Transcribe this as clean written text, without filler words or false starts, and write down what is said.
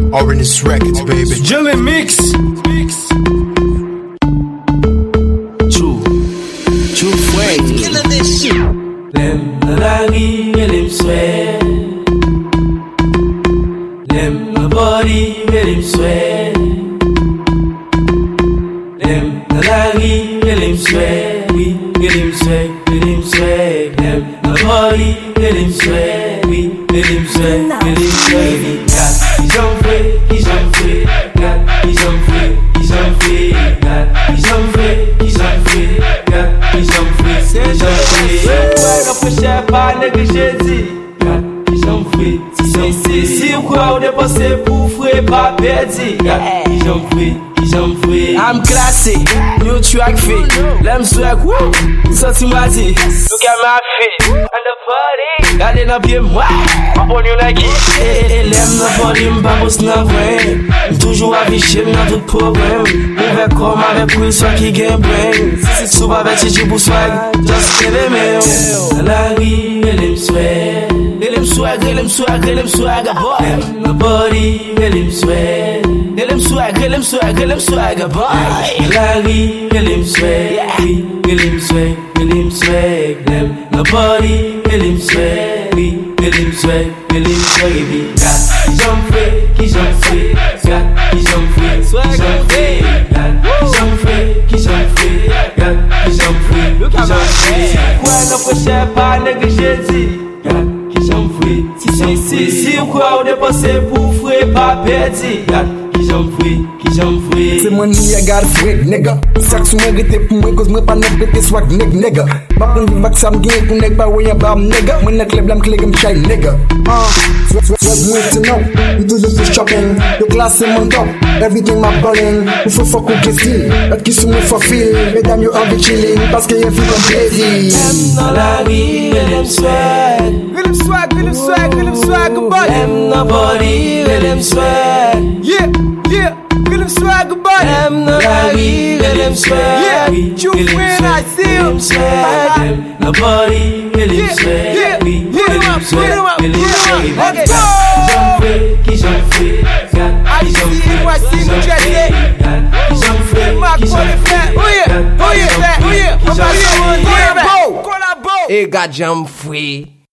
Orange Records, baby. Jelly Mix. True Fred. Lem na la ri, lem sweat. Lem na body, lem sweat. Lem na la ri, lem sweat. Oui, lem sweat, lem sweat. Lem na body, lem sweat. Oui, lem sweat, lem sweat. Ils ont fait, ils ont fait, ils ont fait, ils ont fait, ils ont fait, ils ont fait, ils ont fait, ils ont fait. Ouais, on peut chercher pas négliger dit. Ils ont fait, ils ont fait. Si vous croyez on est passé pour frère pas perdu. Ils ont fait. I'm classy, new track fit. Lem swag, woo. Sorti moi dit, look at my feet. And the body, gardez dans pied moi. On y like it. Lem na body, m'babos na brain. Toujours affiché dans tout problème. Mauvais comme avec lui, soit qui gagne brain. Si tu vas avec Chichi pour swag, just give it me. La vie, lem swag. Lem swag, lem swag, lem swag, boy. Lem na body, lem swag. Lem swag, lem swag, lem swag, boy. La vie, lem swag, lem swag, lem swag. Lem na body, lem swag, lem swag, lem swag. Ils ont fait, ils ont fait, ils ont fait, ils ont fait, ils ont fait, ils ont fait, ils ont fait, ils ont fait. Ouais, non, faut chercher pas négliger dit. Ils ont fait, si vous croyez on est passé pour frère pas perdu. Ils ont fait. C'est moi ni a gar freak nigga. Sak sou mwen rete pou mwen cause mwen pa net bete swag nigga. Bakon vi bak sam gen pou nek pa wey bam nigga. Mwen nek kleb lam kleg m chay nigga. Swag mwen to know. You do just for shopping. Your class in mon top. Everything my ballin'. Ou faut fuck ou kesi. Et ki sou mwen for feel. Mesdames you all be chillin'. Paske yon fi kon plaisir. Lem na la ri, lem swag. Lem swag, lem swag, lem swag, boy. Lem na body, lem swag. Yeah. Lem swag, boy. Lem na la ri, lem swag. Yeah, you win, I see you. Lem swag, lem na body, lem swag. Put him up. Let's go. Qu'ils ont fait, I see New Jersey. Mark for the fat. Oh yeah. Collabo. et gars, j'aime free.